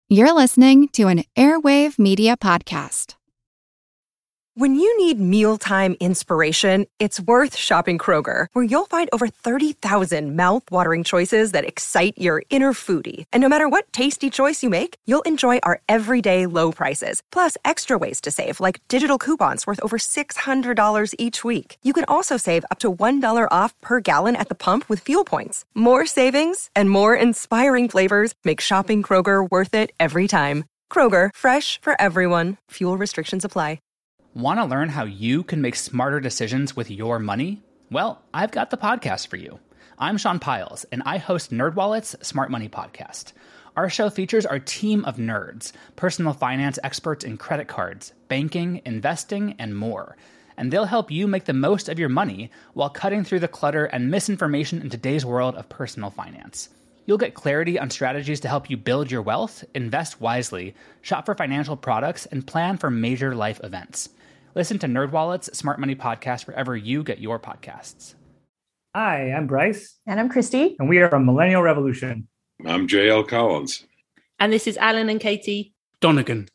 You're listening to an Airwave Media Podcast. When you need mealtime inspiration, it's worth shopping Kroger, where you'll find over 30,000 mouth-watering choices that excite your inner foodie. And no matter what tasty choice you make, you'll enjoy our everyday low prices, plus extra ways to save, like digital coupons worth over $600 each week. You can also save up to $1 off per gallon at the pump with fuel points. More savings and more inspiring flavors make shopping Kroger worth it every time. Kroger, fresh for everyone. Fuel restrictions apply. Want to learn how you can make smarter decisions with your money? Well, I've got the podcast for you. I'm Sean Piles, and I host NerdWallet's Smart Money Podcast. Our show features our team of nerds, personal finance experts in credit cards, banking, investing, and more. And they'll help you make the most of your money while cutting through the clutter and misinformation in today's world of personal finance. You'll get clarity on strategies to help you build your wealth, invest wisely, shop for financial products, and plan for major life events. Listen to NerdWallet's Smart Money Podcast wherever you get your podcasts. Hi, I'm Bryce. And I'm Christy. And we are a Millennial Revolution. I'm J.L. Collins. And this is Alan and Katie Donegan.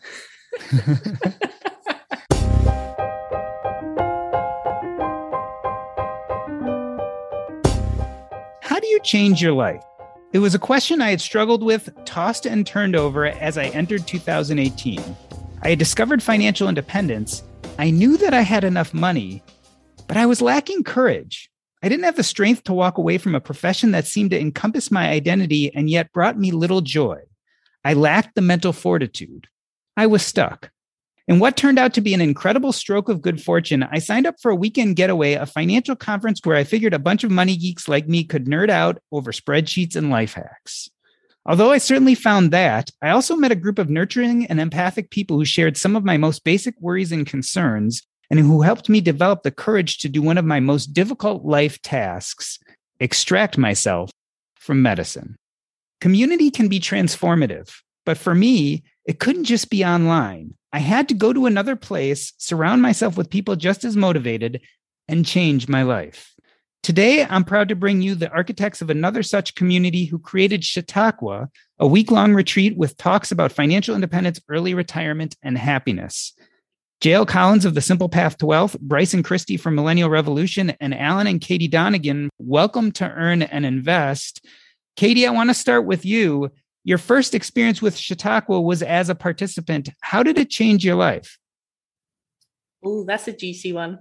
How do you change your life? It was a question I had struggled with, tossed and turned over as I entered 2018. I had discovered financial independence. I knew that I had enough money, but I was lacking courage. I didn't have the strength to walk away from a profession that seemed to encompass my identity and yet brought me little joy. I lacked the mental fortitude. I was stuck. In what turned out to be an incredible stroke of good fortune, I signed up for a weekend getaway, a financial conference where I figured a bunch of money geeks like me could nerd out over spreadsheets and life hacks. Although I certainly found that, I also met a group of nurturing and empathic people who shared some of my most basic worries and concerns, and who helped me develop the courage to do one of my most difficult life tasks, extract myself from medicine. Community can be transformative, but for me, it couldn't just be online. I had to go to another place, surround myself with people just as motivated, and change my life. Today, I'm proud to bring you the architects of another such community who created Chautauqua, a week-long retreat with talks about financial independence, early retirement, and happiness. J.L. Collins of The Simple Path to Wealth, Bryce and Christy from Millennial Revolution, and Alan and Katie Donegan, welcome to Earn and Invest. Katie, I want to start with you. Your first experience with Chautauqua was as a participant. How did it change your life? Oh, that's a juicy one.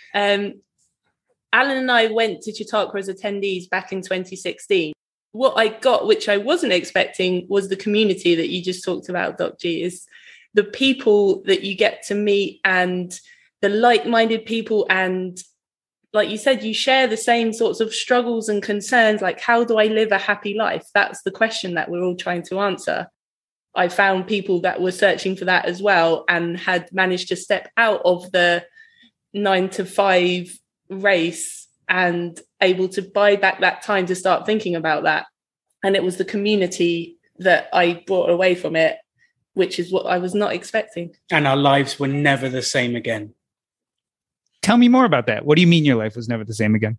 Alan and I went to Chautauqua as attendees back in 2016. What I got, which I wasn't expecting, was the community that you just talked about, Doc G, is the people that you get to meet and the like-minded people. And like you said, you share the same sorts of struggles and concerns, like how do I live a happy life? That's the question that we're all trying to answer. I found people that were searching for that as well and had managed to step out of the 9-to-5 race and able to buy back that time to start thinking about that. And it was the community that I brought away from it, which is what I was not expecting. And our lives were never the same again. Tell me more about that. What do you mean your life was never the same again?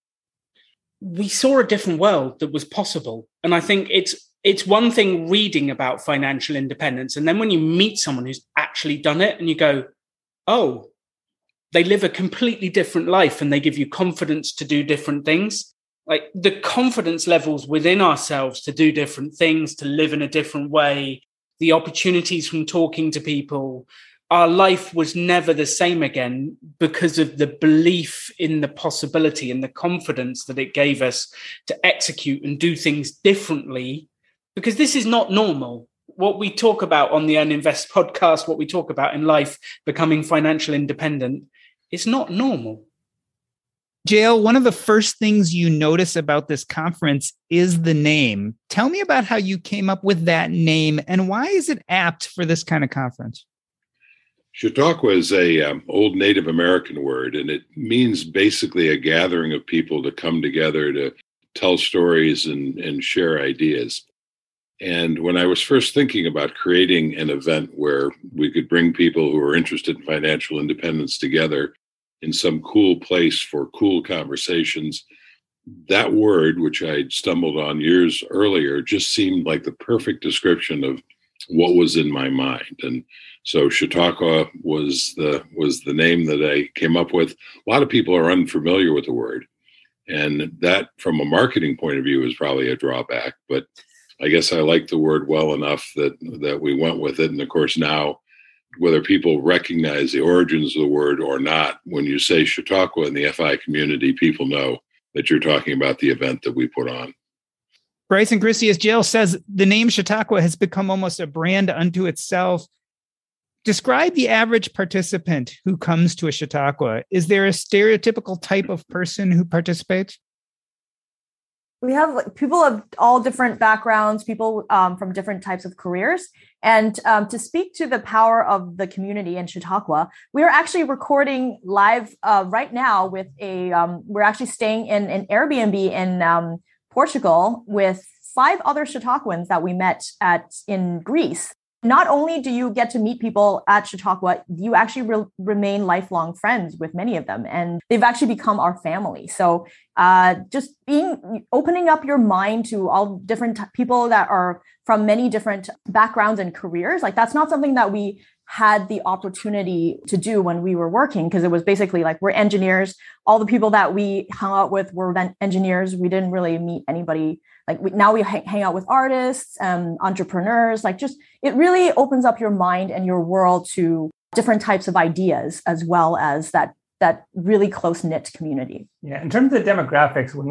We saw a different world that was possible. And I think it's one thing reading about financial independence. And then when you meet someone who's actually done it and you go, oh, they live a completely different life and they give you confidence to do different things. Like the confidence levels within ourselves to do different things, to live in a different way, the opportunities from talking to people. Our life was never the same again because of the belief in the possibility and the confidence that it gave us to execute and do things differently, because this is not normal. What we talk about on the Earn Invest podcast, what we talk about in life, becoming financial independent, it's not normal. JL, one of the first things you notice about this conference is the name. Tell me about how you came up with that name and why is it apt for this kind of conference? Chautauqua is a old Native American word, and it means basically a gathering of people to come together to tell stories and share ideas. And when I was first thinking about creating an event where we could bring people who are interested in financial independence together in some cool place for cool conversations, that word, which I'd stumbled on years earlier, just seemed like the perfect description of what was in my mind. And so Chautauqua was the name that I came up with. A lot of people are unfamiliar with the word, and that from a marketing point of view is probably a drawback, but I guess I like the word well enough that we went with it. And of course now, whether people recognize the origins of the word or not, when you say Chautauqua in the FI community, people know that you're talking about the event that we put on. Bryson Christie, as Jill says, the name Chautauqua has become almost a brand unto itself. Describe the average participant who comes to a Chautauqua. Is there a stereotypical type of person who participates? We have people of all different backgrounds, people from different types of careers. And to speak to the power of the community in Chautauqua, we are actually recording live right now with we're actually staying in an Airbnb in Portugal with 5 other Chautauquans that we met in Greece. Not only do you get to meet people at Chautauqua, you actually remain lifelong friends with many of them, and they've actually become our family. So just opening up your mind to all different people that are from many different backgrounds and careers, like that's not something that we had the opportunity to do when we were working, because it was basically like we're engineers. All the people that we hung out with were engineers. We didn't really meet anybody. Like now we hang out with artists, entrepreneurs, like just, it really opens up your mind and your world to different types of ideas, as well as that really close-knit community. Yeah. In terms of the demographics, when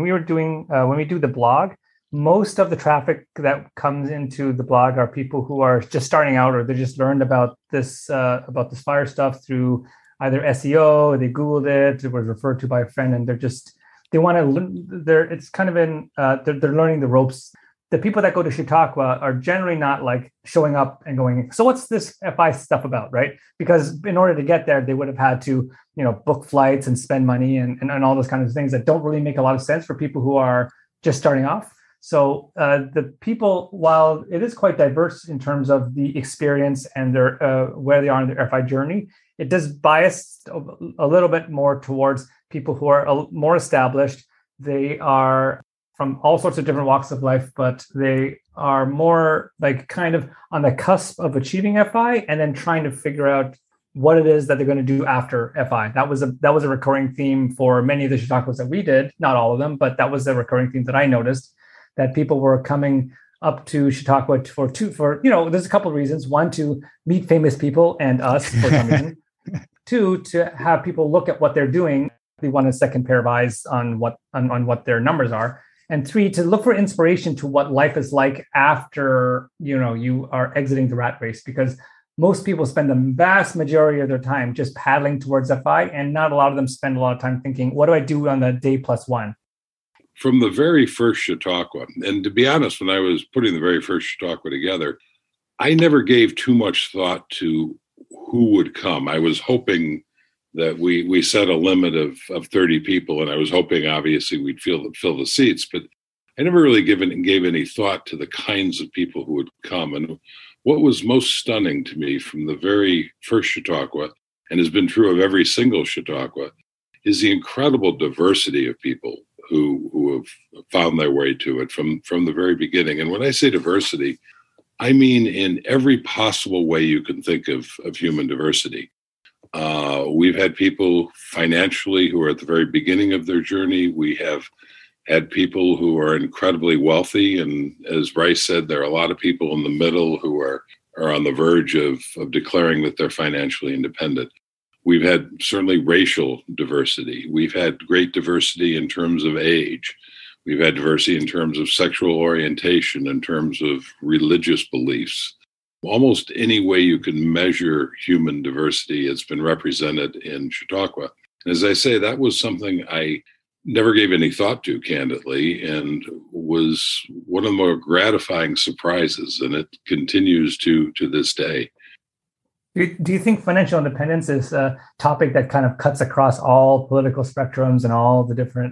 we do the blog, most of the traffic that comes into the blog are people who are just starting out, or they just learned about this FIRE stuff through either SEO, they Googled it was referred to by a friend, and they want to, it's kind of they're learning the ropes. The people that go to Chautauqua are generally not like showing up and going, so what's this FI stuff about, right? Because in order to get there, they would have had to, book flights and spend money and all those kinds of things that don't really make a lot of sense for people who are just starting off. So the people, while it is quite diverse in terms of the experience and their where they are in their FI journey, it does bias a little bit more towards people who are more established. They are from all sorts of different walks of life, but they are more like kind of on the cusp of achieving FI and then trying to figure out what it is that they're going to do after FI. That was a recurring theme for many of the Chautauquas that we did, not all of them, but that was a recurring theme that I noticed, that people were coming up to Chautauqua for there's a couple of reasons. One, to meet famous people and us for some reason. 2, to have people look at what they're doing. They want a second pair of eyes on what their numbers are. And 3, to look for inspiration to what life is like after, you are exiting the rat race, because most people spend the vast majority of their time just paddling towards FI, and not a lot of them spend a lot of time thinking, what do I do on the day +1? From the very first Chautauqua, and to be honest, when I was putting the very first Chautauqua together, I never gave too much thought to who would come. I was hoping that we set a limit of 30 people, and I was hoping, obviously, we'd fill the seats, but I never really gave any thought to the kinds of people who would come. And what was most stunning to me from the very first Chautauqua, and has been true of every single Chautauqua, is the incredible diversity of people who have found their way to it from the very beginning. And when I say diversity, I mean in every possible way you can think of human diversity. We've had people financially who are at the very beginning of their journey. We have had people who are incredibly wealthy. And as Bryce said, there are a lot of people in the middle who are on the verge of declaring that they're financially independent. We've had certainly racial diversity. We've had great diversity in terms of age. We've had diversity in terms of sexual orientation, in terms of religious beliefs. Almost any way you can measure human diversity has been represented in Chautauqua. And as I say, that was something I never gave any thought to, candidly, and was one of the more gratifying surprises, and it continues to this day. Do you think financial independence is a topic that kind of cuts across all political spectrums and all the different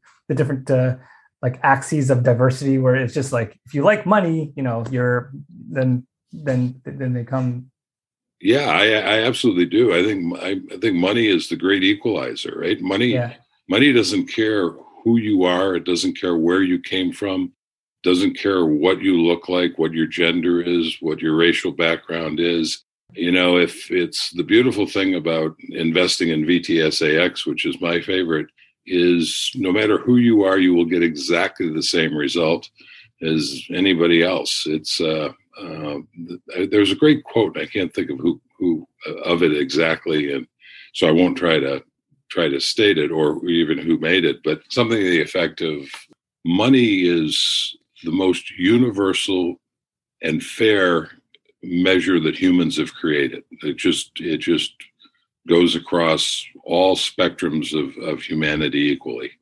axes of diversity, where it's just like, if you like money, you're then they come? Yeah, I absolutely do. I think money is the great equalizer, right? Money doesn't care who you are. It doesn't care where you came from. doesn't care what you look like, what your gender is, what your racial background is. If it's the beautiful thing about investing in VTSAX, which is my favorite, is no matter who you are, you will get exactly the same result as anybody else. It's there's a great quote. I can't think of who of it exactly, and so I won't try to state it or even who made it, but something to the effect of money is the most universal and fair measure that humans have created. It just goes across all spectrums of humanity equally.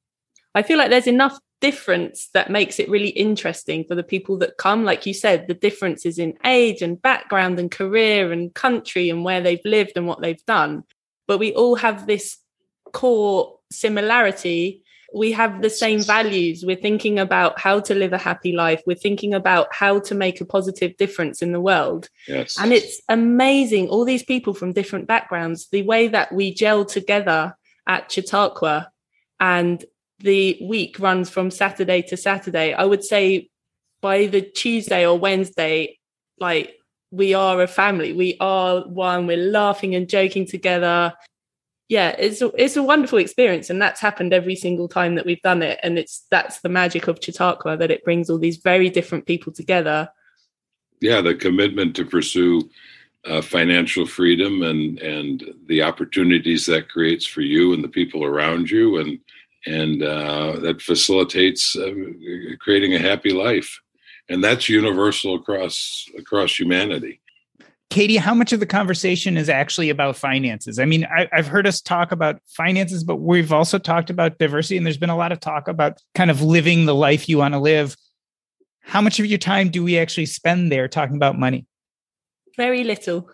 I feel like there's enough difference that makes it really interesting for the people that come. Like you said, the differences in age and background and career and country and where they've lived and what they've done. But we all have this core similarity. We have the same values. We're thinking about how to live a happy life. We're thinking about how to make a positive difference in the world. Yes. And it's amazing, all these people from different backgrounds, the way that we gel together at Chautauqua, and the week runs from Saturday to Saturday. I would say by the Tuesday or Wednesday, like, we are a family. We are one. We're laughing and joking together. Yeah, it's a wonderful experience, and that's happened every single time that we've done it. And that's the magic of Chautauqua, that it brings all these very different people together. Yeah, the commitment to pursue financial freedom and the opportunities that creates for you and the people around you, and that facilitates creating a happy life, and that's universal across humanity. Katie, how much of the conversation is actually about finances? I mean, I've heard us talk about finances, but we've also talked about diversity, and there's been a lot of talk about kind of living the life you want to live. How much of your time do we actually spend there talking about money? Very little.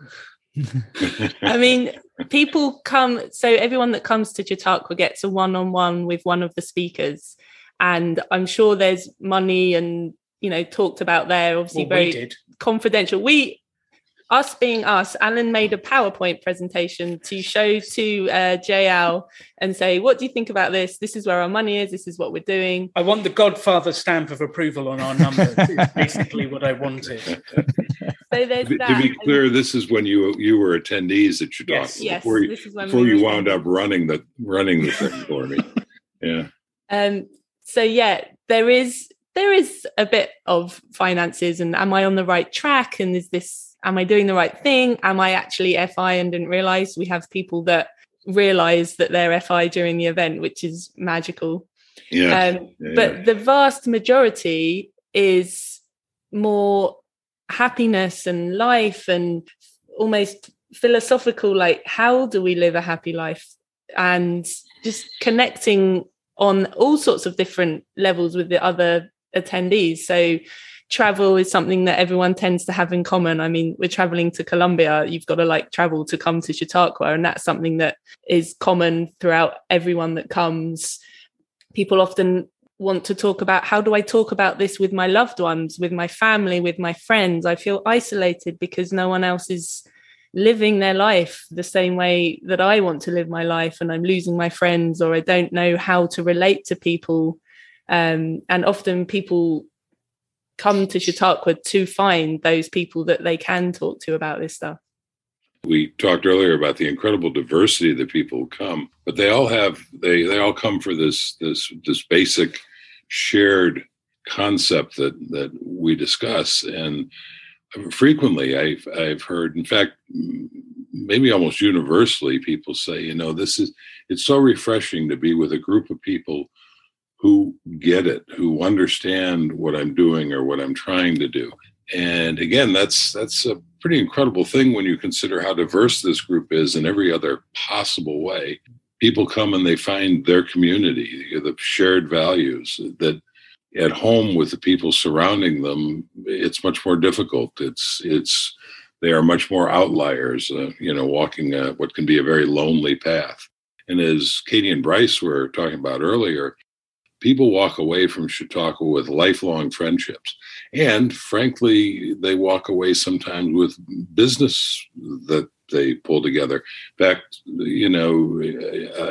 I mean, people come, so everyone that comes to Chautauqua gets a one-on-one with one of the speakers. And I'm sure there's money and, talked about there, obviously very confidential. Us being us, Alan made a PowerPoint presentation to show to JL and say, what do you think about this? This is where our money is. This is what we're doing. I want the Godfather stamp of approval on our numbers. Is basically what I wanted. So there's that. To be clear, this is when you were attendees at Chautauqua. Yes, before you wound up running the thing for me. Yeah. So yeah, there is a bit of finances, and am I on the right track? And am I doing the right thing? Am I actually FI and didn't realize? We have people that realize that they're FI during the event, which is magical. Yeah. But the vast majority is more happiness and life and almost philosophical, like, how do we live a happy life? And just connecting on all sorts of different levels with the other attendees. So travel is something that everyone tends to have in common. I mean, we're traveling to Colombia. You've got to travel to come to Chautauqua. And that's something that is common throughout everyone that comes. People often want to talk about, how do I talk about this with my loved ones, with my family, with my friends? I feel isolated because no one else is living their life the same way that I want to live my life, and I'm losing my friends, or I don't know how to relate to people. And often people come to Chautauqua to find those people that they can talk to about this stuff. We talked earlier about the incredible diversity of the people who come, but they all come for this basic shared concept that we discuss. And frequently I've heard, in fact, maybe almost universally, people say, it's so refreshing to be with a group of people who get it, who understand what I'm doing or what I'm trying to do. And again, that's a pretty incredible thing when you consider how diverse this group is in every other possible way. People come and they find their community, the shared values that at home with the people surrounding them, it's much more difficult. They are much more outliers, walking what can be a very lonely path. And as Katie and Bryce were talking about earlier, people walk away from Chautauqua with lifelong friendships. And frankly, they walk away sometimes with business that they pull together. In fact,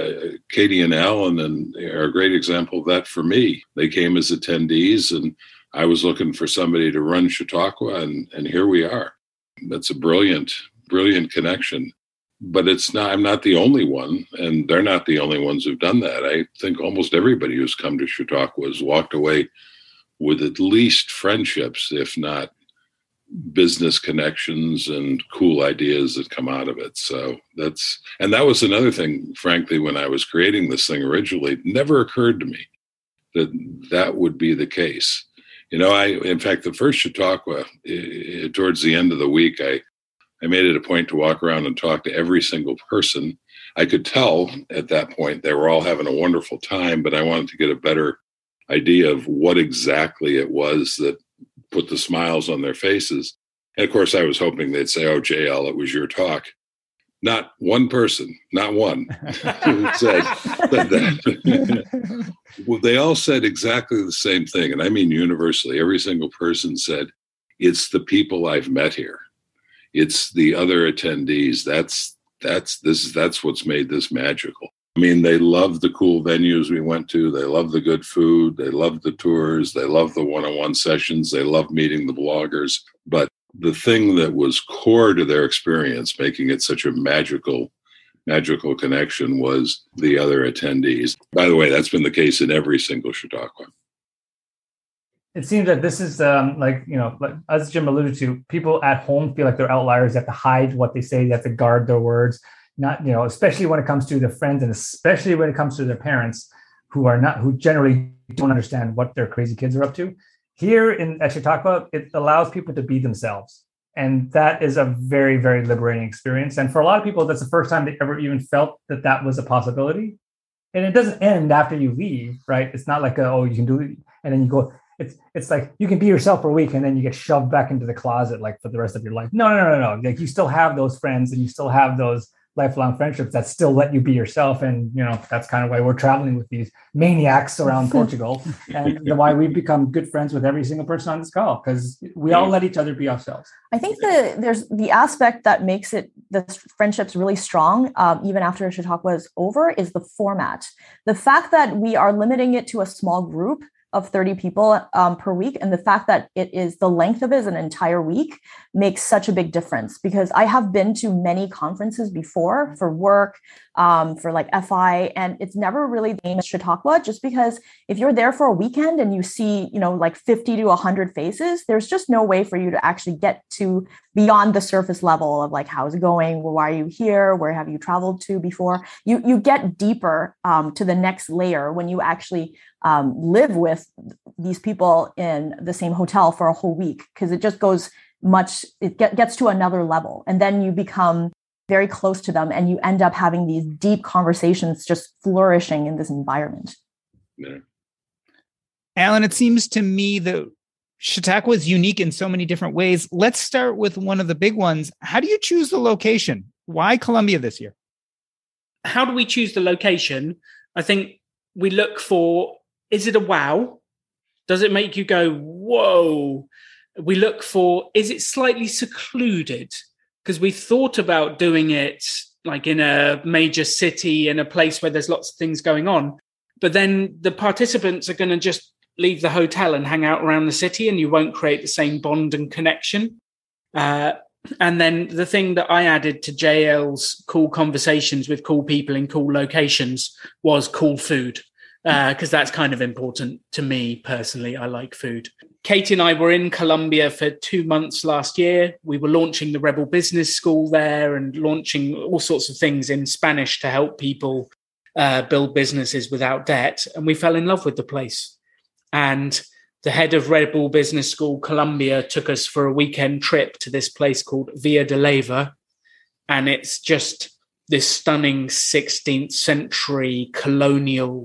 Katie and Alan are a great example of that for me. They came as attendees, and I was looking for somebody to run Chautauqua, and here we are. That's a brilliant connection. But I'm not the only one, and they're not the only ones who've done that. I think almost everybody who's come to Chautauqua has walked away with at least friendships, if not business connections and cool ideas that come out of it. So that was another thing, frankly, when I was creating this thing originally, it never occurred to me that would be the case. In fact, the first Chautauqua, towards the end of the week, I made it a point to walk around and talk to every single person. I could tell at that point they were all having a wonderful time, but I wanted to get a better idea of what exactly it was that put the smiles on their faces. And of course, I was hoping they'd say, "Oh, JL, it was your talk." Not one person, not one, said that. Well, they all said exactly the same thing. And I mean universally, every single person said, "It's the people I've met here. It's the other attendees. That's what's made this magical." I mean, they loved the cool venues we went to. They loved the good food. They loved the tours. They loved the one-on-one sessions. They loved meeting the bloggers. But the thing that was core to their experience, making it such a magical connection, was the other attendees. By the way, that's been the case in every single Chautauqua. It seems that this is like as Jim alluded to, people at home feel like they're outliers. They have to hide what they say. They have to guard their words. Not, especially when it comes to their friends, and especially when it comes to their parents, who generally don't understand what their crazy kids are up to. Here at Chautauqua, it allows people to be themselves. And that is a very, very liberating experience. And for a lot of people, that's the first time they ever even felt that was a possibility. And it doesn't end after you leave, right? It's not like, you can do it, and then you go. It's like you can be yourself for a week and then you get shoved back into the closet like for the rest of your life. No. Like you still have those friends and you still have those lifelong friendships that still let you be yourself. And, that's kind of why we're traveling with these maniacs around Portugal, and why we've become good friends with every single person on this call, because we all let each other be ourselves. I think there's the aspect that makes the friendships really strong, even after Chautauqua is over, is the format. The fact that we are limiting it to a small group of 30 people per week, and the fact that the length of it is an entire week makes such a big difference, because I have been to many conferences before for work, for like FI, and it's never really the same as Chautauqua, just because if you're there for a weekend and you see, like 50 to 100 faces, there's just no way for you to actually get to beyond the surface level of like, how's it going? Why are you here? Where have you traveled to before? You get deeper to the next layer when you actually live with these people in the same hotel for a whole week, because it just goes gets to another level. And then you become very close to them and you end up having these deep conversations just flourishing in this environment. Yeah. Alan, it seems to me that Chautauqua is unique in so many different ways. Let's start with one of the big ones. How do you choose the location? Why Columbia this year? How do we choose the location? I think we look for, is it a wow? Does it make you go, whoa? We look for, is it slightly secluded? Because we thought about doing it like in a major city, in a place where there's lots of things going on. But then the participants are going to just leave the hotel and hang out around the city, and you won't create the same bond and connection. And then the thing that I added to JL's cool conversations with cool people in cool locations was cool food, because that's kind of important to me personally. I like food. Katie and I were in Colombia for 2 months last year. We were launching the Rebel Business School there and launching all sorts of things in Spanish to help people build businesses without debt. And we fell in love with the place. And the head of Rebel Business School, Colombia, took us for a weekend trip to this place called Villa de Leyva. And it's just this stunning 16th century colonial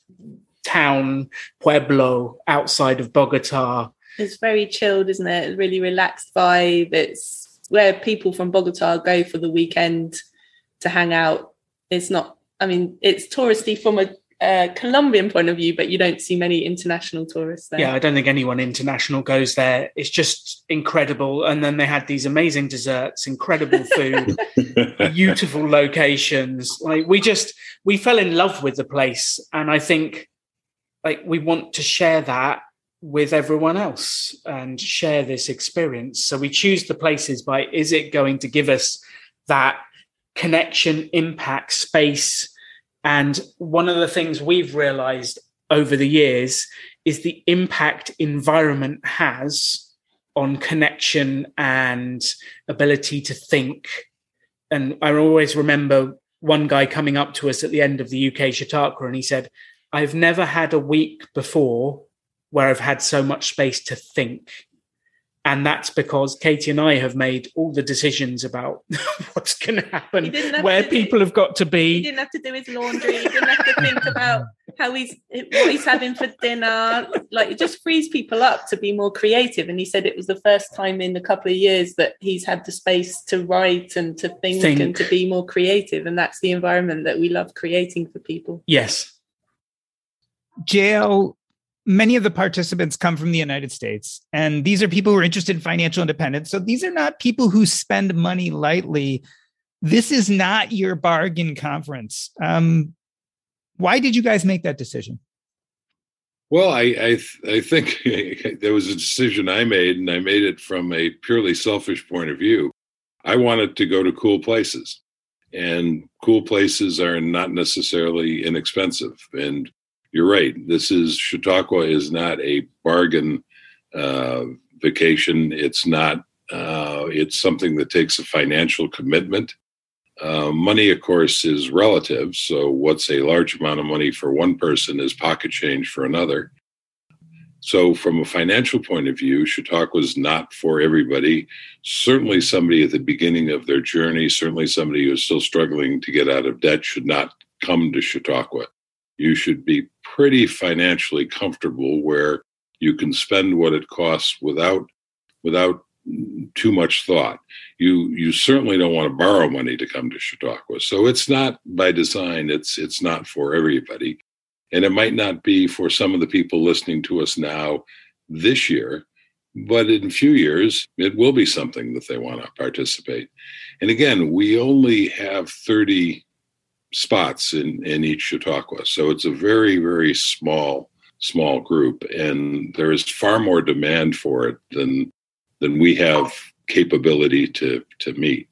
town, pueblo, outside of Bogota. It's very chilled, isn't it? Really relaxed vibe. It's where people from Bogota go for the weekend to hang out. It's not, it's touristy from a Colombian point of view, but you don't see many international tourists there. Yeah, I don't think anyone international goes there. It's just incredible. And then they had these amazing desserts, incredible food, beautiful locations. Like we fell in love with the place. And I think we want to share that with everyone else and share this experience. So we choose the places by, is it going to give us that connection, impact, space? And one of the things we've realized over the years is the impact environment has on connection and ability to think. And I always remember one guy coming up to us at the end of the UK Chautauqua, and he said, I've never had a week before where I've had so much space to think. And that's because Katie and I have made all the decisions about what's going to happen, where people have got to be. He didn't have to do his laundry. He didn't have to think about what he's having for dinner. Like, it just frees people up to be more creative. And he said it was the first time in a couple of years that he's had the space to write and to think. And to be more creative. And that's the environment that we love creating for people. Yes. JL, many of the participants come from the United States, and these are people who are interested in financial independence. So these are not people who spend money lightly. This is not your bargain conference. Why did you guys make that decision? Well, I think there was a decision I made, and I made it from a purely selfish point of view. I wanted to go to cool places, and cool places are not necessarily inexpensive. And you're right. Chautauqua is not a bargain vacation. It's not. It's something that takes a financial commitment. Money, of course, is relative. So what's a large amount of money for one person is pocket change for another. So from a financial point of view, Chautauqua is not for everybody. Certainly somebody at the beginning of their journey, certainly somebody who is still struggling to get out of debt should not come to Chautauqua. You should be pretty financially comfortable where you can spend what it costs without too much thought. You certainly don't want to borrow money to come to Chautauqua. So it's not by design, it's not for everybody. And it might not be for some of the people listening to us now this year, but in a few years, it will be something that they want to participate. And again, we only have 30 spots in each Chautauqua. So it's a very, very small group. And there is far more demand for it than we have capability to meet.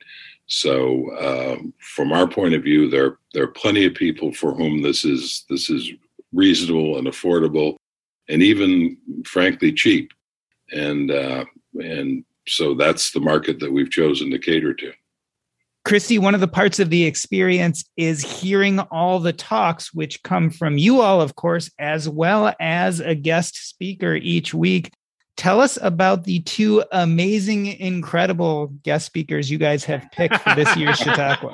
So from our point of view, there are plenty of people for whom this is reasonable and affordable, and even frankly cheap. And so that's the market that we've chosen to cater to. Christy, one of the parts of the experience is hearing all the talks, which come from you all, of course, as well as a guest speaker each week. Tell us about the two amazing, incredible guest speakers you guys have picked for this year's Chautauqua.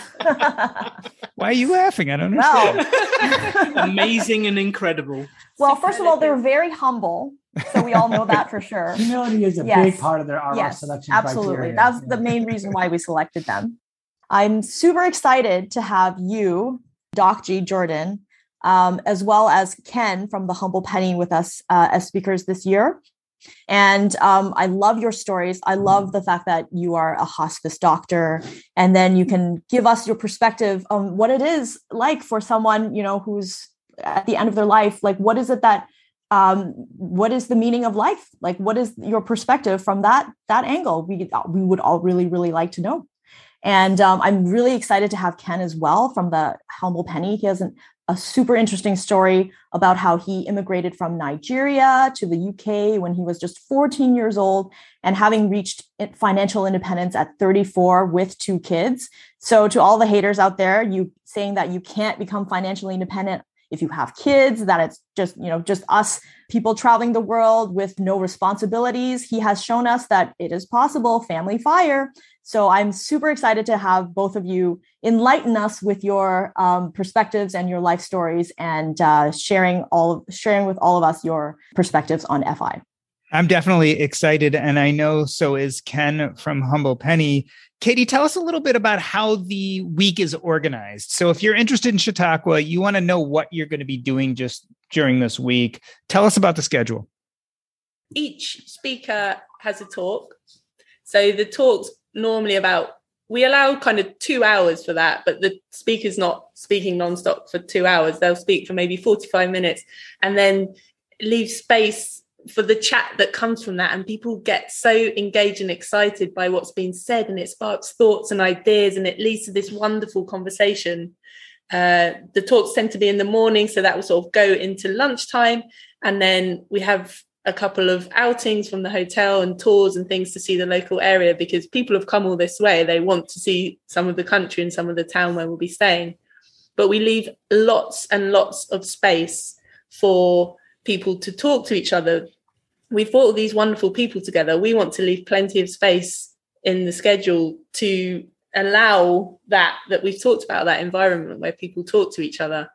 Why are you laughing? I don't understand. Well, amazing and incredible. Well, first of all, they're very humble. So we all know that for sure. Humility is a big part of our selection absolutely. criteria. That's the main reason why we selected them. I'm super excited to have you, Doc G. Jordan, as well as Ken from the Humble Penny with us as speakers this year. And I love your stories. I love the fact that you are a hospice doctor, and then you can give us your perspective on what it is like for someone, who's at the end of their life. Like, what is it that, what is the meaning of life? Like, what is your perspective from that angle? We would all really, really like to know. And I'm really excited to have Ken as well from the Humble Penny. He has a super interesting story about how he immigrated from Nigeria to the UK when he was just 14 years old, and having reached financial independence at 34 with 2 kids. So to all the haters out there, you saying that you can't become financially independent if you have kids, that it's just us people traveling the world with no responsibilities. He has shown us that it is possible. Family fire. So I'm super excited to have both of you enlighten us with your perspectives and your life stories, and sharing with all of us your perspectives on FI. I'm definitely excited, and I know so is Ken from Humble Penny. Katie, tell us a little bit about how the week is organized. So if you're interested in Chautauqua, you want to know what you're going to be doing just during this week. Tell us about the schedule. Each speaker has a talk. So the talk's normally we allow kind of 2 hours for that, but the speaker's not speaking nonstop for 2 hours. They'll speak for maybe 45 minutes and then leave space for the chat that comes from that. And people get so engaged and excited by what's being said, and it sparks thoughts and ideas, and it leads to this wonderful conversation. The talks tend to be in the morning, so that will sort of go into lunchtime. And then we have a couple of outings from the hotel and tours and things to see the local area, because people have come all this way. They want to see some of the country and some of the town where we'll be staying. But we leave lots and lots of space for people to talk to each other. We've brought all these wonderful people together. We want to leave plenty of space in the schedule to allow that we've talked about, that environment where people talk to each other.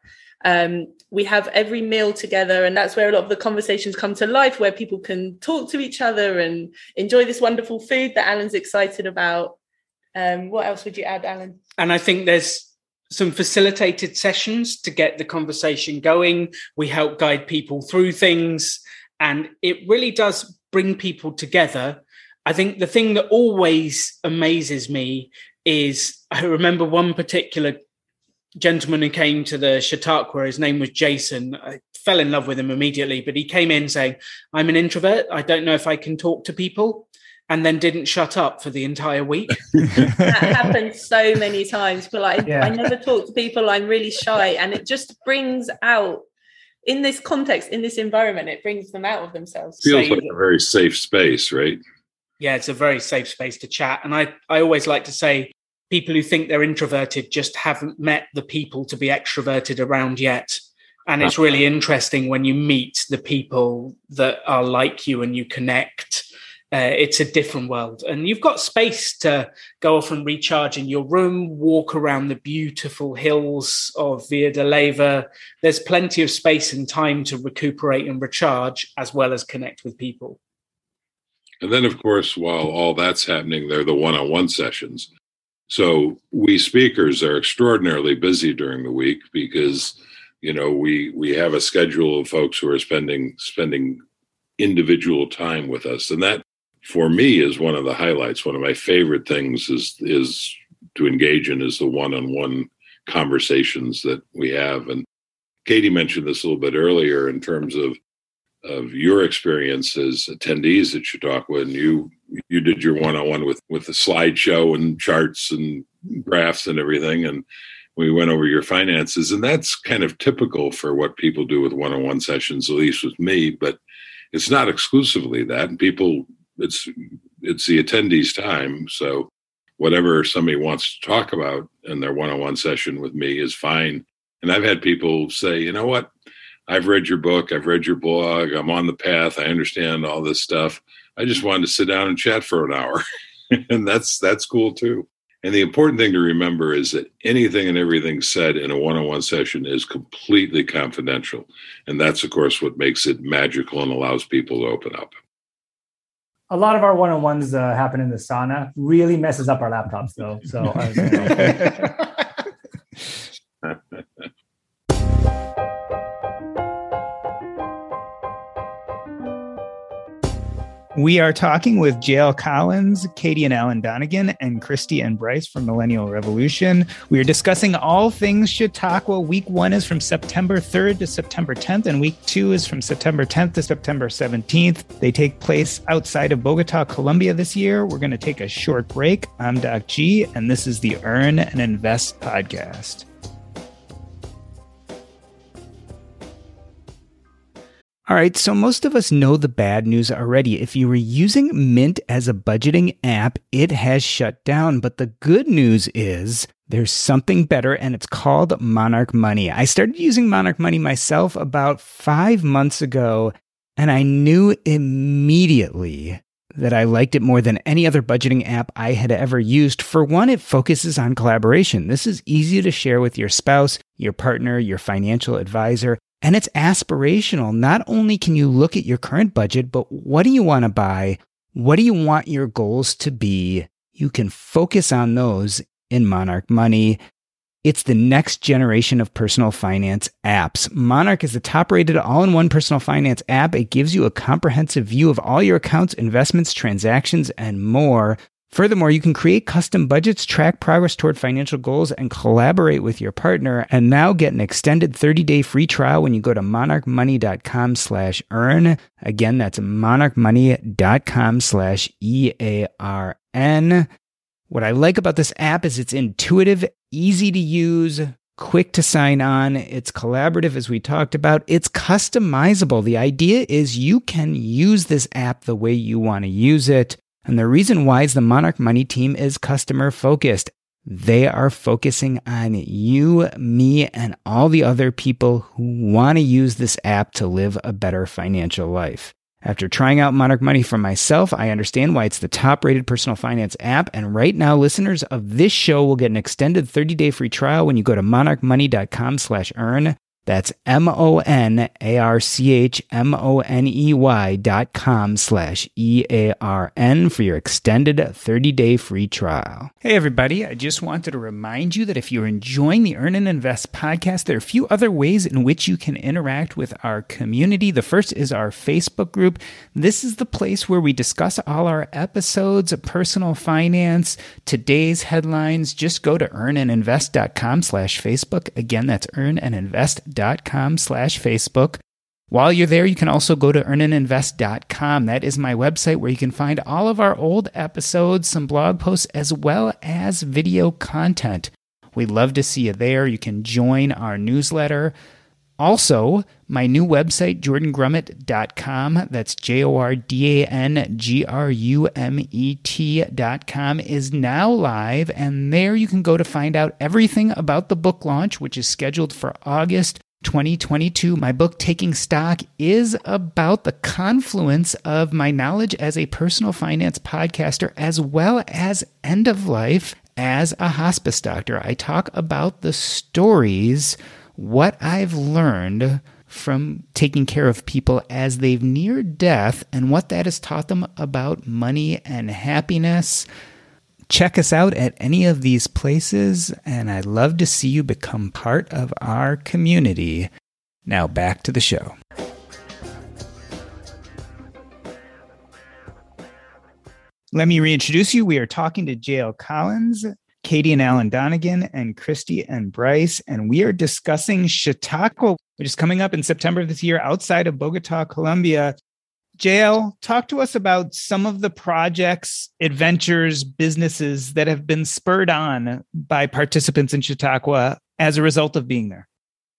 We have every meal together, and that's where a lot of the conversations come to life, where people can talk to each other and enjoy this wonderful food that Alan's excited about. What else would you add, Alan? And I think there's some facilitated sessions to get the conversation going. We help guide people through things, and it really does bring people together. I think the thing that always amazes me is, I remember one particular gentleman who came to the Chautauqua. His name was Jason. I fell in love with him immediately, but he came in saying, I'm an introvert. I don't know if I can talk to people, and then didn't shut up for the entire week. That happens so many times. But I never talk to people. I'm really shy. And it just brings out, in this context, in this environment, it brings them out of themselves. Feels like a very safe space, right? Yeah, it's a very safe space to chat. And I always like to say, people who think they're introverted just haven't met the people to be extroverted around yet. And it's really interesting when you meet the people that are like you and you connect. It's a different world. And you've got space to go off and recharge in your room, walk around the beautiful hills of Via de Leyva. There's plenty of space and time to recuperate and recharge, as well as connect with people. And then, of course, while all that's happening, there are the one-on-one sessions. So we speakers are extraordinarily busy during the week because, we have a schedule of folks who are spending individual time with us. And that, for me, is one of the highlights. One of my favorite things is to engage in is the one-on-one conversations that we have. And Katie mentioned this a little bit earlier in terms of your experience as attendees at Chautauqua, and you did your one-on-one with the slideshow and charts and graphs and everything, and we went over your finances, and that's kind of typical for what people do with one-on-one sessions, at least with me, but it's not exclusively that. And people, it's the attendees' time, so whatever somebody wants to talk about in their one-on-one session with me is fine. And I've had people say, you know what? I've read your book. I've read your blog. I'm on the path. I understand all this stuff. I just wanted to sit down and chat for an hour. And that's cool too. And the important thing to remember is that anything and everything said in a one-on-one session is completely confidential. And that's, of course, what makes it magical and allows people to open up. A lot of our one-on-ones happen in the sauna. Really messes up our laptops, though. So We are talking with JL Collins, Katie and Alan Donegan, and Christy and Bryce from Millennial Revolution. We are discussing all things Chautauqua. Week 1 is from September 3rd to September 10th, and week 2 is from September 10th to September 17th. They take place outside of Bogota, Colombia this year. We're going to take a short break. I'm Doc G, and this is the Earn and Invest podcast. All right, so most of us know the bad news already. If you were using Mint as a budgeting app, it has shut down. But the good news is there's something better, and it's called Monarch Money. I started using Monarch Money myself about 5 months ago, and I knew immediately that I liked it more than any other budgeting app I had ever used. For one, it focuses on collaboration. This is easy to share with your spouse, your partner, your financial advisor. And it's aspirational. Not only can you look at your current budget, but what do you want to buy? What do you want your goals to be? You can focus on those in Monarch Money. It's the next generation of personal finance apps. Monarch is the top-rated all-in-one personal finance app. It gives you a comprehensive view of all your accounts, investments, transactions, and more. Furthermore, you can create custom budgets, track progress toward financial goals, and collaborate with your partner. And now get an extended 30-day free trial when you go to monarchmoney.com/earn. Again, that's monarchmoney.com/EARN. What I like about this app is it's intuitive, easy to use, quick to sign on. It's collaborative, as we talked about. It's customizable. The idea is you can use this app the way you want to use it. And the reason why is the Monarch Money team is customer focused. They are focusing on you, me, and all the other people who want to use this app to live a better financial life. After trying out Monarch Money for myself, I understand why it's the top-rated personal finance app. And right now, listeners of this show will get an extended 30-day free trial when you go to monarchmoney.com/earn. That's monarchmoney.com/EARN for your extended 30-day free trial. Hey, everybody. I just wanted to remind you that if you're enjoying the Earn and Invest podcast, there are a few other ways in which you can interact with our community. The first is our Facebook group. This is the place where we discuss all our episodes, personal finance, today's headlines. Just go to earnandinvest.com/Facebook. Again, that's earnandinvest.com/Facebook. While you're there, you can also go to earnandinvest.com. That is my website where you can find all of our old episodes, some blog posts, as well as video content. We'd love to see you there. You can join our newsletter. Also, my new website, jordangrummett.com, that's JORDANGRUMET.com, is now live, and there you can go to find out everything about the book launch, which is scheduled for August 2022. My book, Taking Stock, is about the confluence of my knowledge as a personal finance podcaster as well as end of life as a hospice doctor. I talk about the stories, what I've learned from taking care of people as they've neared death and what that has taught them about money and happiness. Check us out at any of these places, and I'd love to see you become part of our community. Now back to the show. Let me reintroduce you. We are talking to JL Collins, Katie and Alan Donegan, and Christy and Bryce, and we are discussing Chautauqua, which is coming up in September of this year outside of Bogota, Colombia. JL, talk to us about some of the projects, adventures, businesses that have been spurred on by participants in Chautauqua as a result of being there.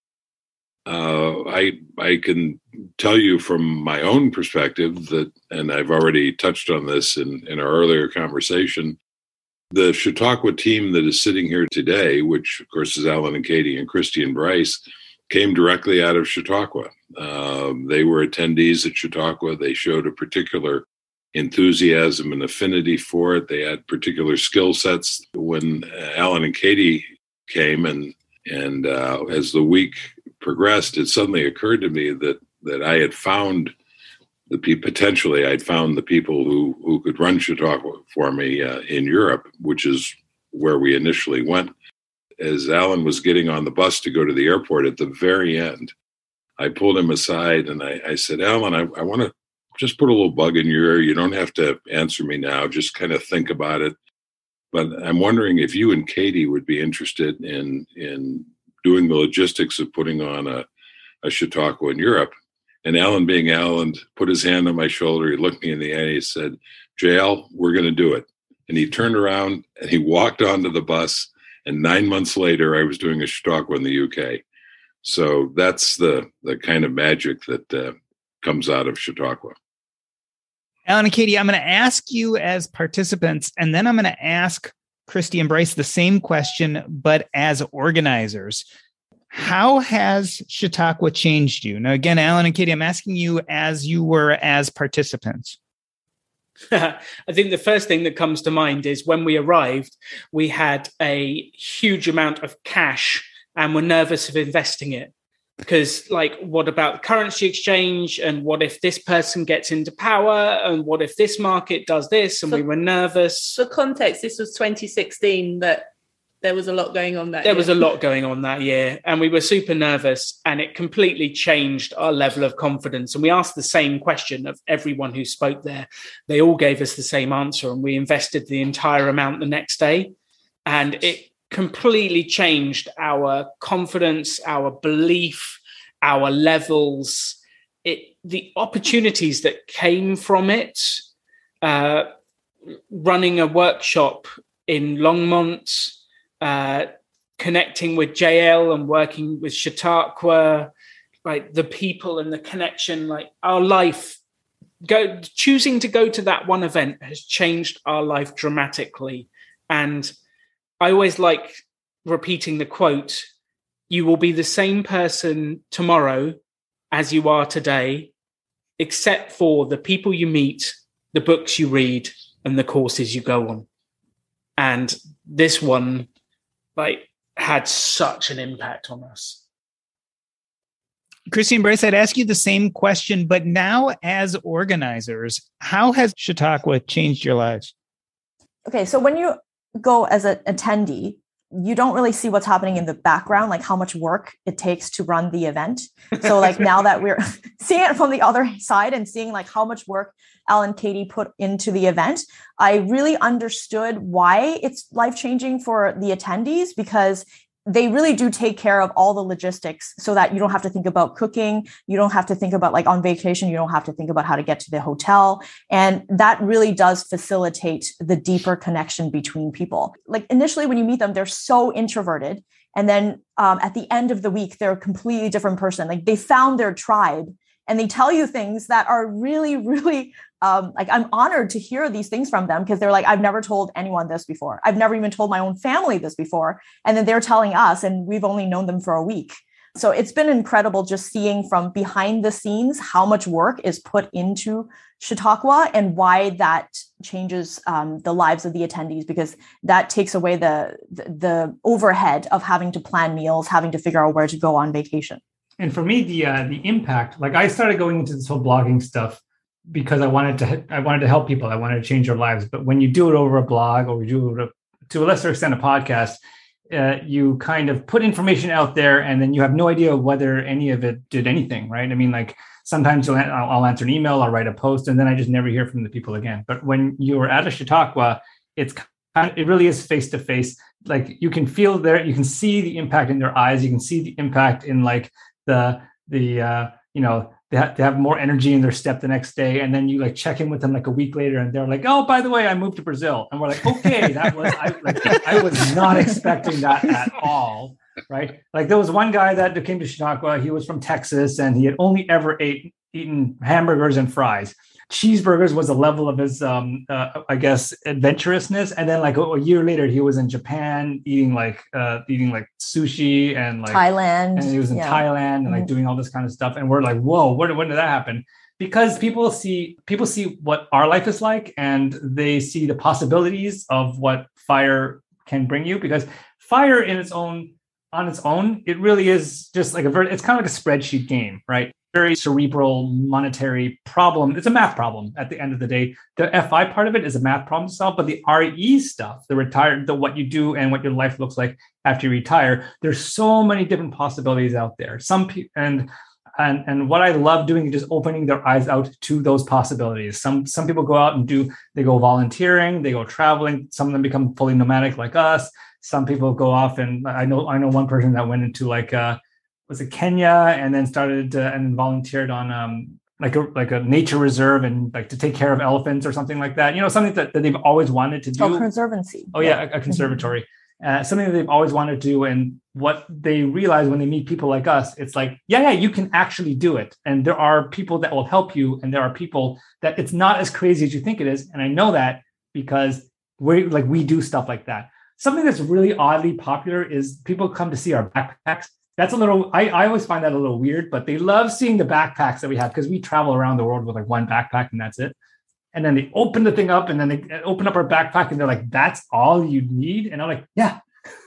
I can tell you from my own perspective that, and I've already touched on this in our earlier conversation, the Chautauqua team that is sitting here today, which of course is Alan and Katie and Christy and Bryce, came directly out of Chautauqua. They were attendees at Chautauqua. They showed a particular enthusiasm and affinity for it. They had particular skill sets. When Alan and Katie came, and as the week progressed, it suddenly occurred to me that I had found the people who could run Chautauqua for me in Europe, which is where we initially went. As Alan was getting on the bus to go to the airport at the very end, I pulled him aside and I said, Alan, I want to just put a little bug in your ear. You don't have to answer me now. Just kind of think about it. But I'm wondering if you and Katie would be interested in doing the logistics of putting on a Chautauqua in Europe. And Alan, being Alan, put his hand on my shoulder. He looked me in the eye. He said, JL, we're going to do it. And he turned around and he walked onto the bus. And 9 months later, I was doing a Chautauqua in the UK. So that's the kind of magic that comes out of Chautauqua. Alan and Katie, I'm going to ask you as participants, and then I'm going to ask Christy and Bryce the same question, but as organizers. How has Chautauqua changed you? Now, again, Alan and Katie, I'm asking you as you were as participants. I think the first thing that comes to mind is when we arrived, we had a huge amount of cash and were nervous of investing it. Because, what about currency exchange? And what if this person gets into power? And what if this market does this? And we were nervous. For context, this was 2016 that there was a lot going on that There year. was a lot going on that year, and we were super nervous, and it completely changed our level of confidence. And we asked the same question of everyone who spoke there. They all gave us the same answer, and we invested the entire amount the next day. And it completely changed our confidence, our belief, our levels, the opportunities that came from it. Running a workshop in Longmont, connecting with JL and working with Chautauqua, like the people and the connection, like our life, choosing to go to that one event has changed our life dramatically. And I always like repeating the quote, you will be the same person tomorrow as you are today, except for the people you meet, the books you read, and the courses you go on. And this one, had such an impact on us. Christy and Bryce, I'd ask you the same question, but now as organizers, how has Chautauqua changed your lives? Okay, so when you go as an attendee, you don't really see what's happening in the background, like how much work it takes to run the event. So now that we're seeing it from the other side and seeing how much work Al and Katie put into the event, I really understood why it's life-changing for the attendees, because they really do take care of all the logistics so that you don't have to think about cooking. You don't have to think about on vacation. You don't have to think about how to get to the hotel. And that really does facilitate the deeper connection between people. Initially when you meet them, they're so introverted. And then at the end of the week, they're a completely different person. They found their tribe and they tell you things that are really, really I'm honored to hear these things from them, because they're I've never told anyone this before. I've never even told my own family this before. And then they're telling us, and we've only known them for a week. So it's been incredible just seeing from behind the scenes how much work is put into Chautauqua and why that changes the lives of the attendees, because that takes away the overhead of having to plan meals, having to figure out where to go on vacation. And for me, the impact, I started going into this whole blogging stuff because I wanted to help people. I wanted to change their lives. But when you do it over a blog, or you do it to a lesser extent a podcast, you kind of put information out there, and then you have no idea whether any of it did anything, right? I mean, sometimes I'll answer an email, I'll write a post, and then I just never hear from the people again. But when you're at a Chautauqua, it really is face to face. You can feel you can see the impact in their eyes. You can see the impact in they have more energy in their step the next day. And then you check in with them a week later, and they're oh, by the way, I moved to Brazil. And we're okay, that was, I was not expecting that at all. Right. There was one guy that came to Chautauqua. He was from Texas, and he had only ever eaten hamburgers and fries. Cheeseburgers was a level of his, adventurousness. And then a year later, he was in Japan eating sushi and Thailand. And he was in Thailand and doing all this kind of stuff. And we're whoa, when did that happen? Because people see what our life is like, and they see the possibilities of what FIRE can bring you. Because FIRE on its own, it really is just it's kind of like a spreadsheet game, right? Very cerebral monetary problem. It's a math problem at the end of the day. The FI part of it is a math problem to solve, but the RE stuff, the what you do and what your life looks like after you retire, there's so many different possibilities out there. And what I love doing is just opening their eyes out to those possibilities. Some people go out and they go volunteering, they go traveling. Some of them become fully nomadic like us. Some people go off, and I know one person that went into was it Kenya, and then started and volunteered on a nature reserve and to take care of elephants or something like that. Something that they've always wanted to do. Oh, conservancy. Oh yeah, a conservatory. Something that they've always wanted to do. And what they realize when they meet people like us, it's yeah, you can actually do it. And there are people that will help you, and there are people that it's not as crazy as you think it is. And I know that because we do stuff like that. Something that's really oddly popular is people come to see our backpacks. That's a little, I always find that a little weird, but they love seeing the backpacks that we have, because we travel around the world with one backpack and that's it. And then they open the thing up, and then they open up our backpack, and they're that's all you need? And I'm yeah.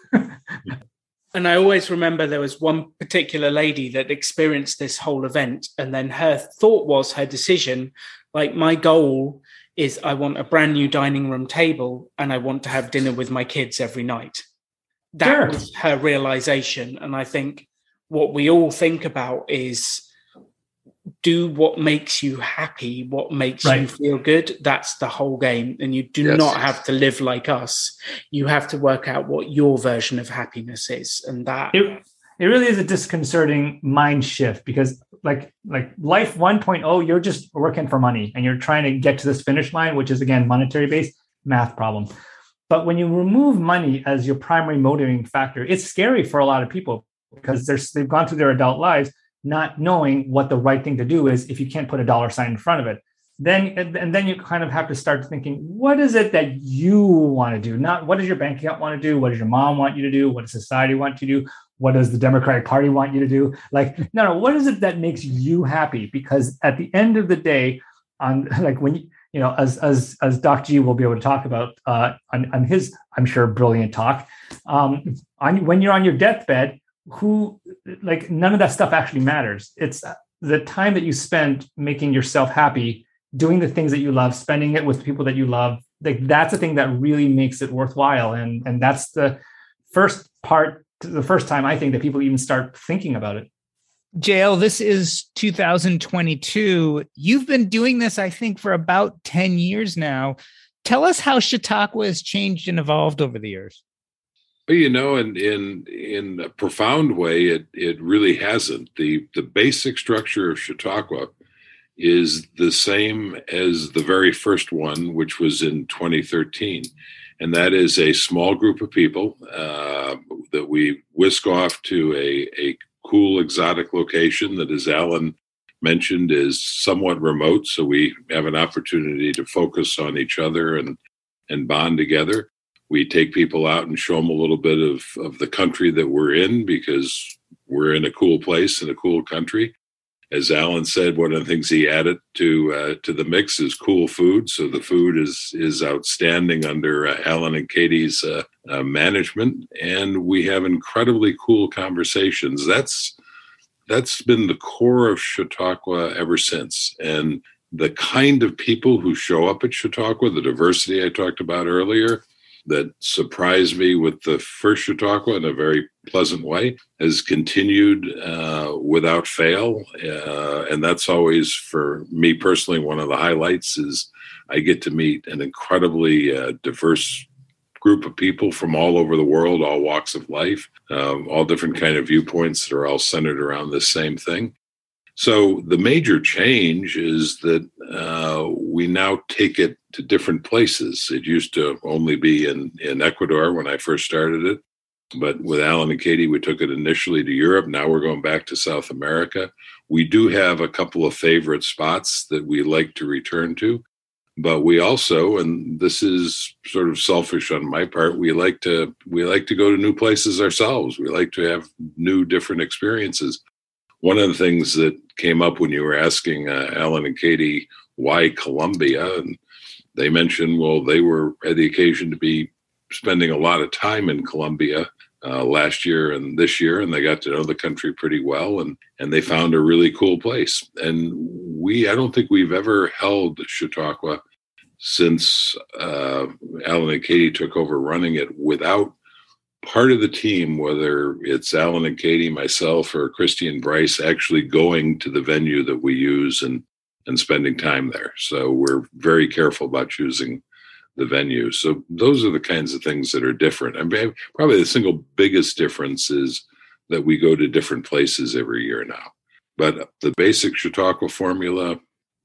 And I always remember there was one particular lady that experienced this whole event, and then her decision, my goal is I want a brand new dining room table, and I want to have dinner with my kids every night. that was her realization. And I think what we all think about is do what makes you happy, what makes you feel good. That's the whole game. And you do not have to live like us. You have to work out what your version of happiness is. And that it really is a disconcerting mind shift, because like life 1.0, you're just working for money and you're trying to get to this finish line, which is again monetary based math problem. But when you remove money as your primary motivating factor, it's scary for a lot of people, because they've gone through their adult lives not knowing what the right thing to do is if you can't put a dollar sign in front of it. Then you kind of have to start thinking, what is it that you want to do? Not what does your bank account want to do? What does your mom want you to do? What does society want you to do? What does the Democratic Party want you to do? Like, no, what is it that makes you happy? Because at the end of the day, as Doc G will be able to talk about on his, I'm sure, brilliant talk, when you're on your deathbed, none of that stuff actually matters. It's the time that you spend making yourself happy, doing the things that you love, spending it with people that you love. Like, that's the thing that really makes it worthwhile. And that's the first time I think that people even start thinking about it. JL, this is 2022. You've been doing this, I think, for about 10 years now. Tell us how Chautauqua has changed and evolved over the years. Well, in a profound way, it really hasn't. The basic structure of Chautauqua is the same as the very first one, which was in 2013. And that is a small group of people that we whisk off to a cool, exotic location that, as Alan mentioned, is somewhat remote. So we have an opportunity to focus on each other and bond together. We take people out and show them a little bit of the country that we're in, because we're in a cool place in a cool country. As Alan said, one of the things he added to the mix is cool food. So the food is outstanding under Alan and Katie's management, and we have incredibly cool conversations. That's been the core of Chautauqua ever since. And the kind of people who show up at Chautauqua, the diversity I talked about earlier, that surprised me with the first Chautauqua in a very pleasant way, has continued without fail. And that's always, for me personally, one of the highlights is I get to meet an incredibly diverse group of people from all over the world, all walks of life, all different kind of viewpoints that are all centered around the same thing. So the major change is that we now take it to different places. It used to only be in Ecuador when I first started it. But with Alan and Katie, we took it initially to Europe. Now we're going back to South America. We do have a couple of favorite spots that we like to return to. But we also, and this is sort of selfish on my part, we like to go to new places ourselves. We like to have new, different experiences. One of the things that came up when you were asking Alan and Katie why Colombia, and they mentioned, well, they had the occasion to be spending a lot of time in Colombia last year and this year, and they got to know the country pretty well, and they found a really cool place. And I don't think we've ever held Chautauqua since Alan and Katie took over running it without part of the team, whether it's Alan and Katie, myself, or Christy and Bryce, actually going to the venue that we use and spending time there. So we're very careful about choosing the venue. So those are the kinds of things that are different. I mean, probably the single biggest difference is that we go to different places every year now. But the basic Chautauqua formula,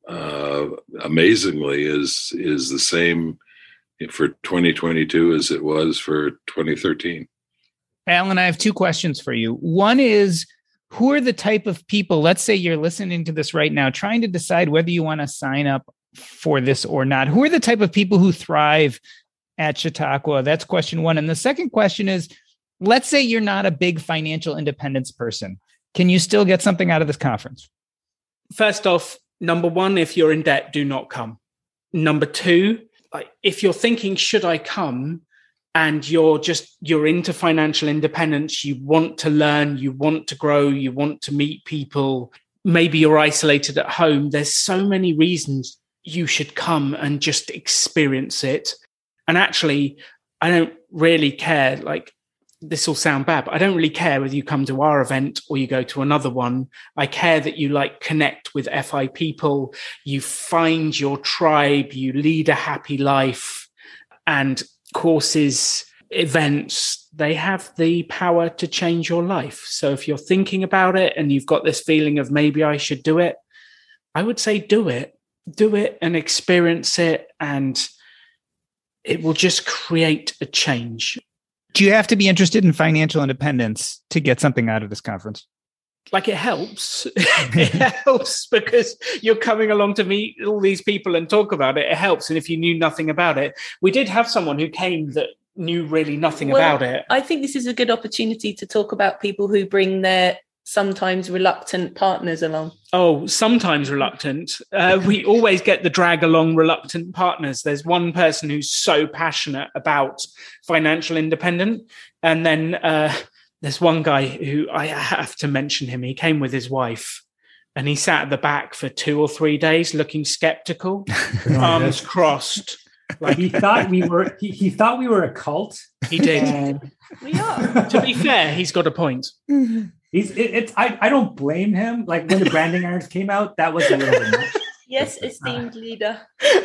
amazingly, is the same for 2022 as it was for 2013. Alan, I have two questions for you. One is, who are the type of people, let's say you're listening to this right now, trying to decide whether you want to sign up for this or not? Who are the type of people who thrive at Chautauqua? That's question one. And the second question is, let's say you're not a big financial independence person. Can you still get something out of this conference? First off, number one, if you're in debt, do not come. Number two, if you're thinking, should I come? And you're into financial independence, you want to learn, you want to grow, you want to meet people, maybe you're isolated at home. There's so many reasons you should come and just experience it. And actually, I don't really care. this will sound bad, but I don't really care whether you come to our event or you go to another one. I care that you connect with FI people, you find your tribe, you lead a happy life, and courses, events, they have the power to change your life. So if you're thinking about it and you've got this feeling of maybe I should do it, I would say do it and experience it, and it will just create a change. Do you have to be interested in financial independence to get something out of this conference? It helps. It helps because you're coming along to meet all these people and talk about it. It helps. And if you knew nothing about it, we did have someone who came that knew really nothing about it. I think this is a good opportunity to talk about people who bring their sometimes reluctant partners along. Oh, sometimes reluctant. We always get the drag along reluctant partners. There's one person who's so passionate about financial independence. And then there's one guy who I have to mention him. He came with his wife and he sat at the back for 2 or 3 days looking skeptical, arms crossed. He thought we were. He thought we were a cult. He did. We are. To be fair, he's got a point. I don't blame him. When the branding irons came out, that was a little bit much. Yes, esteemed leader.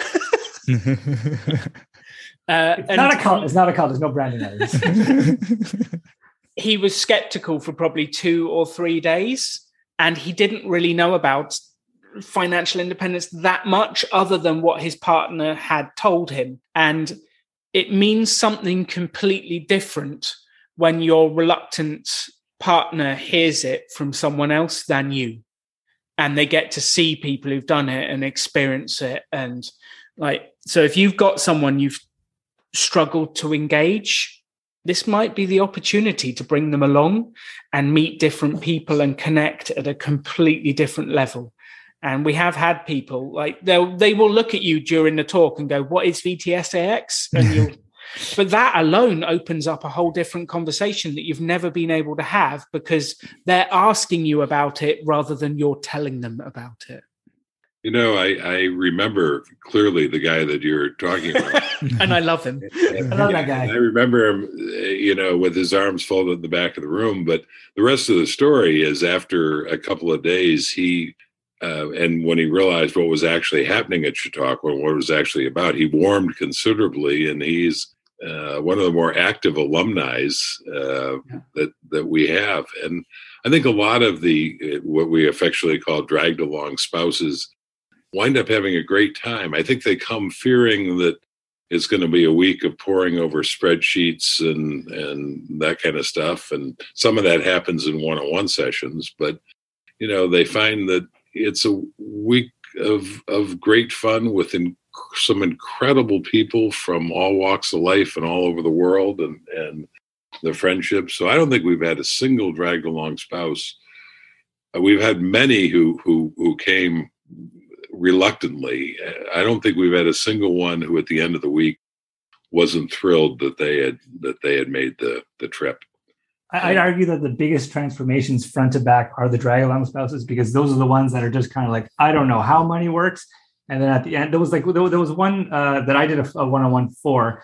It's not a cult. It's not a cult. There's no branding irons. He was skeptical for probably 2 or 3 days, and he didn't really know about financial independence that much other than what his partner had told him. And it means something completely different when your reluctant partner hears it from someone else than you, and they get to see people who've done it and experience it. And so if you've got someone you've struggled to engage, this might be the opportunity to bring them along and meet different people and connect at a completely different level. And we have had people they will look at you during the talk and go, "What is VTSAX?" And but that alone opens up a whole different conversation that you've never been able to have because they're asking you about it rather than you're telling them about it. I remember clearly the guy that you're talking about. And I love him. I love that guy. I remember him, with his arms folded in the back of the room. But the rest of the story is after a couple of days, he and when he realized what was actually happening at Chautauqua and what it was actually about, he warmed considerably, and he's one of the more active alumni that we have. And I think a lot of what we affectionately call dragged along spouses wind up having a great time. I think they come fearing that it's going to be a week of poring over spreadsheets and that kind of stuff. And some of that happens in one-on-one sessions, but they find that it's a week of great fun with some incredible people from all walks of life and all over the world, and the friendships. So I don't think we've had a single dragged along spouse. We've had many who came reluctantly. I don't think we've had a single one who at the end of the week wasn't thrilled that they had made the trip. I'd argue that the biggest transformations front to back are the drag along spouses, because those are the ones that are just kind of I don't know how money works. And then at the end, there was one that I did a one-on-one for.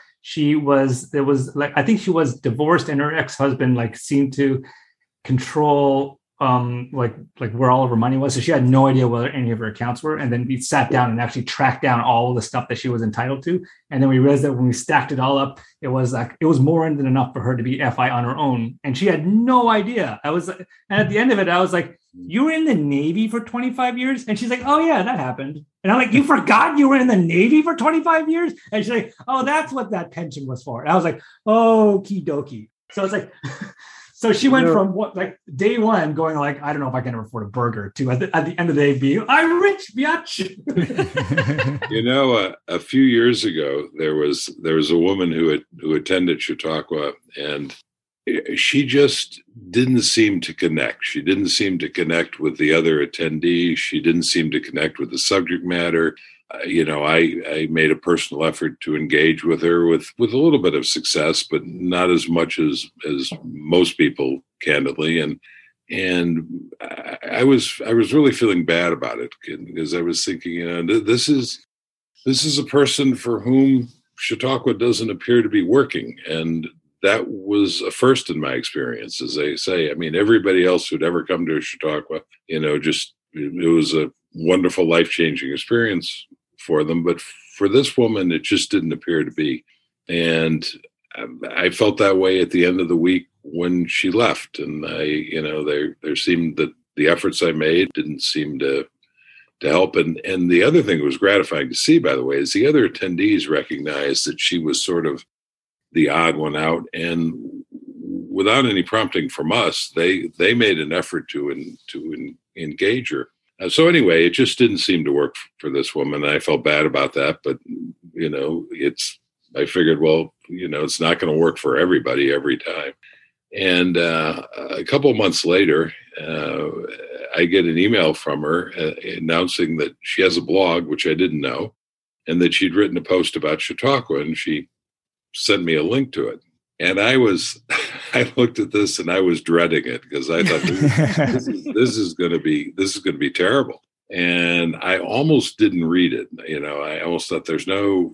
I think she was divorced, and her ex-husband seemed to control where all of her money was. So she had no idea where any of her accounts were. And then we sat down and actually tracked down all of the stuff that she was entitled to. And then we realized that when we stacked it all up, it was more than enough for her to be FI on her own. And she had no idea. And at the end of it, I was like, "You were in the Navy for 25 years? And she's like, "Oh yeah, that happened." And I'm like, "You forgot you were in the Navy for 25 years? And she's like, "Oh, that's what that pension was for." And I was like, "Okie dokie." So it's like, so she went from day one going I don't know if I can afford a burger, to at the end of the day being, "I'm rich, biatch." A few years ago, there was a woman who attended Chautauqua, and she just didn't seem to connect. She didn't seem to connect with the other attendees. She didn't seem to connect with the subject matter. I made a personal effort to engage with her with a little bit of success, but not as much as most people, candidly. And I was really feeling bad about it, because I was thinking, this is a person for whom Chautauqua doesn't appear to be working, and that was a first in my experience, as they say. I mean, everybody else who'd ever come to Chautauqua, it was a wonderful, life-changing experience for them. But for this woman, it just didn't appear to be. And I felt that way at the end of the week when she left. And there seemed that the efforts I made didn't seem to help. And the other thing that was gratifying to see, by the way, is the other attendees recognized that she was sort of the odd one out. And without any prompting from us, they made an effort to engage her. So anyway, it just didn't seem to work for this woman. I felt bad about that, but I figured, well, it's not going to work for everybody every time. And a couple of months later, I get an email from her announcing that she has a blog, which I didn't know, and that she'd written a post about Chautauqua, and she sent me a link to it. And I looked at this and I was dreading it because I thought this is going to be terrible. And I almost didn't read it. I almost thought there's no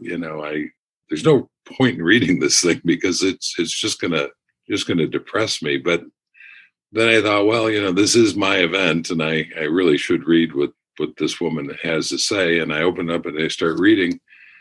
point in reading this thing because it's just going to depress me. But then I thought, well, this is my event and I really should read what this woman has to say. And I open up and I start reading.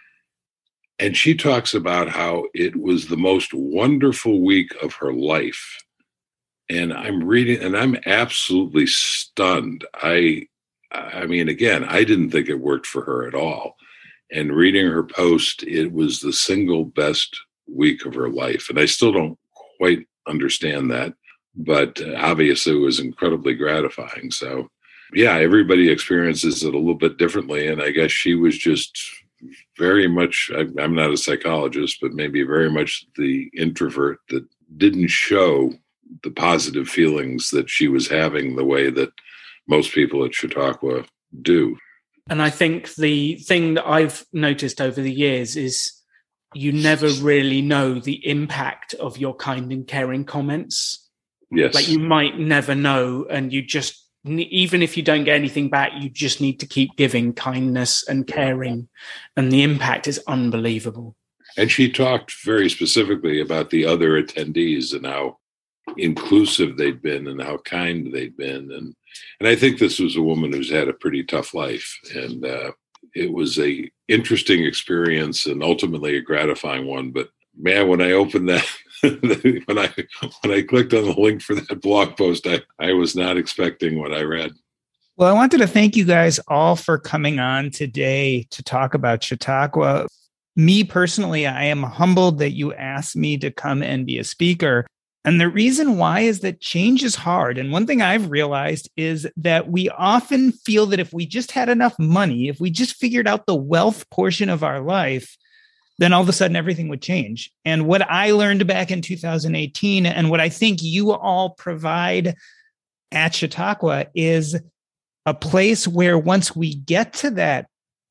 And she talks about how it was the most wonderful week of her life. And I'm reading and I'm absolutely stunned. I mean, again, I didn't think it worked for her at all. And reading her post, it was the single best week of her life. And I still don't quite understand that, but obviously it was incredibly gratifying. So yeah, everybody experiences it a little bit differently. And I guess she was just very much, I'm not a psychologist, but maybe very much the introvert that didn't show the positive feelings that she was having the way that most people at Chautauqua do. And I think the thing that I've noticed over the years is you never really know the impact of your kind and caring comments. Yes. Like you might never know, and you just, even if you don't get anything back, you just need to keep giving kindness and caring, and the impact is unbelievable. And she talked very specifically about the other attendees and how inclusive they'd been and how kind they'd been. And I think this was a woman who's had a pretty tough life. And it was a interesting experience and ultimately a gratifying one. But man, when I opened that, when I clicked on the link for that blog post, I was not expecting what I read. Well, I wanted to thank you guys all for coming on today to talk about Chautauqua. Me personally, I am humbled that you asked me to come and be a speaker. And the reason why is that change is hard. And one thing I've realized is that we often feel that if we just had enough money, if we just figured out the wealth portion of our life, then all of a sudden everything would change. And what I learned back in 2018 and what I think you all provide at Chautauqua is a place where once we get to that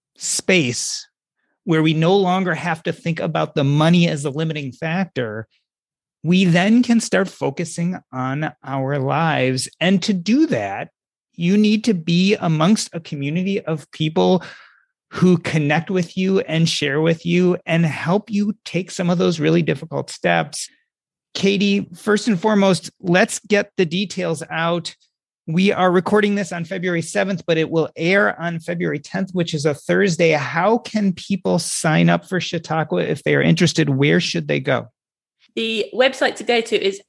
space where we no longer have to think about the money as the limiting factor, we then can start focusing on our lives. And to do that, you need to be amongst a community of people who connect with you and share with you and help you take some of those really difficult steps. Katie, first and foremost, let's get the details out. We are recording this on February 7th, but it will air on February 10th, which is a Thursday. How can people sign up for Chautauqua if they are interested? Where should they go? The website to go to is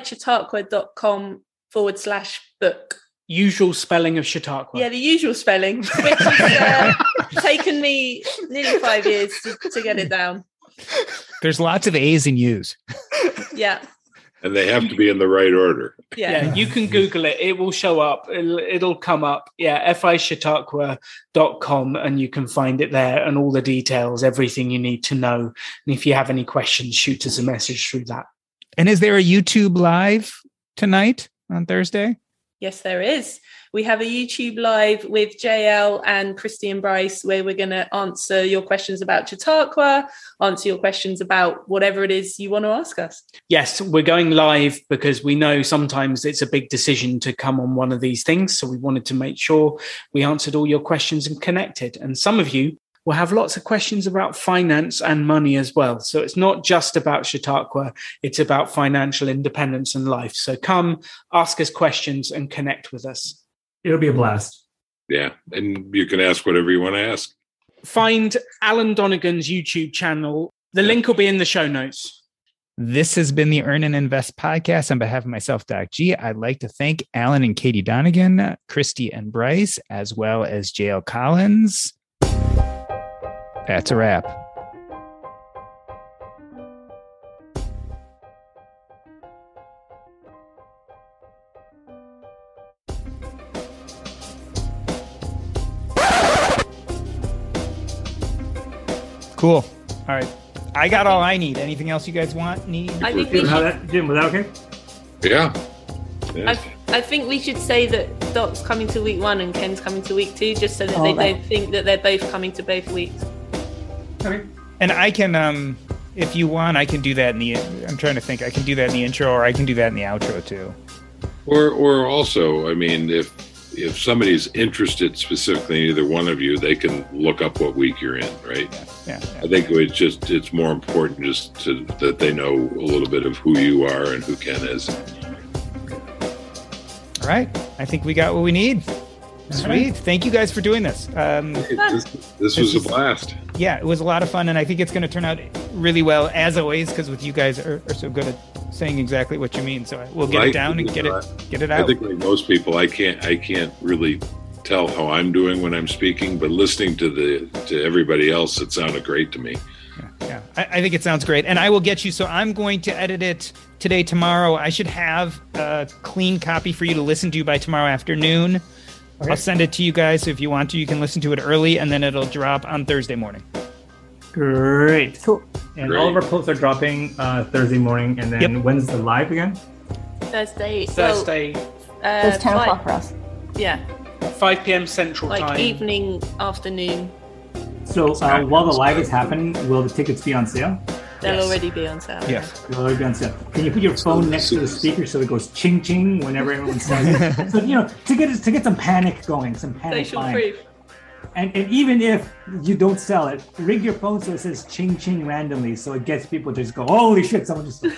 fichautauqua.com/book. Usual spelling of Chautauqua. Yeah, the usual spelling, which has taken me nearly 5 years to get it down. There's lots of A's and U's. Yeah. And they have to be in the right order. Yeah, you can Google it. It will show up. It'll come up. Yeah, fichautauqua.com, and you can find it there and all the details, everything you need to know. And if you have any questions, shoot us a message through that. And is there a YouTube Live tonight on Thursday? Yes, there is. We have a YouTube Live with JL and Christian Bryce where we're going to answer your questions about Chautauqua, answer your questions about whatever it is you want to ask us. Yes, we're going live because we know sometimes it's a big decision to come on one of these things. So we wanted to make sure we answered all your questions and connected. And some of you we'll have lots of questions about finance and money as well. So it's not just about Chautauqua, it's about financial independence and life. So come ask us questions and connect with us. It'll be a blast. Yeah, and you can ask whatever you want to ask. Find Alan Donegan's YouTube channel. The link will be in the show notes. This has been the Earn and Invest podcast. On behalf of myself, Doc G, I'd like to thank Alan and Katie Donegan, Christy and Bryce, as well as JL Collins. That's a wrap. Cool. All right. I got all I need. Anything else you guys need? I think we should, Jim, was that okay? Yeah. I think we should say that Doc's coming to week 1 and Ken's coming to week 2, just so that they don't think that they're both coming to both weeks. Okay. And I can, if you want, I can do that I'm trying to think. I can do that in the intro, or I can do that in the outro too. Or also, I mean, if somebody's interested specifically in either one of you, they can look up what week you're in, right? Yeah. I think it's more important just that they know a little bit of who you are and who Ken is. All right. I think we got what we need. Sweet. Right. Thank you guys for doing this. This was a blast. Yeah, it was a lot of fun, and I think it's going to turn out really well, as always, because with you guys are so good at saying exactly what you mean. So we'll get it down and get it out. I think like most people, I can't really tell how I'm doing when I'm speaking, but listening to everybody else, it sounded great to me. Yeah. I think it sounds great, and I will get you. So I'm going to edit it today, tomorrow. I should have a clean copy for you to listen to by tomorrow afternoon. Okay. I'll send it to you guys. So if you want to, you can listen to it early, and then it'll drop on Thursday morning. Great. Cool. And all of our posts are dropping Thursday morning. And then when's the live again? Thursday. It's 10 o'clock for us. Yeah. 5 p.m. Central Time. Like evening, afternoon. So while the live is happening, will the tickets be on sale? They'll already be on sale. Yes. They'll already be on sale. Can you put your phone next to the speaker so it goes ching ching whenever everyone says it? So, to get some panic going, some panic Facial buying. proof. And even if you don't sell it, rig your phone so it says ching ching randomly, so it gets people to just go, holy shit, someone just...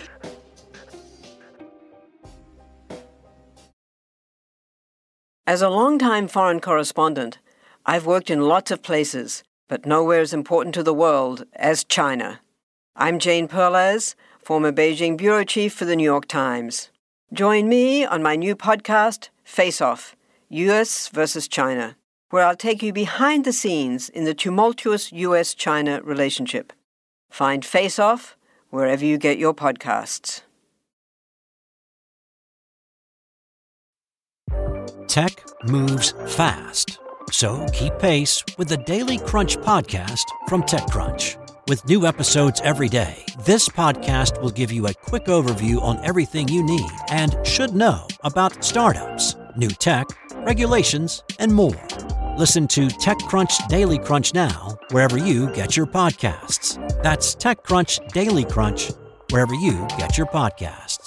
As a longtime foreign correspondent, I've worked in lots of places, but nowhere as important to the world as China. I'm Jane Perlez, former Beijing bureau chief for the New York Times. Join me on my new podcast, Face Off, U.S. versus China, where I'll take you behind the scenes in the tumultuous U.S.-China relationship. Find Face Off wherever you get your podcasts. Tech moves fast, so keep pace with the Daily Crunch podcast from TechCrunch. With new episodes every day, this podcast will give you a quick overview on everything you need and should know about startups, new tech, regulations, and more. Listen to TechCrunch Daily Crunch now, wherever you get your podcasts. That's TechCrunch Daily Crunch, wherever you get your podcasts.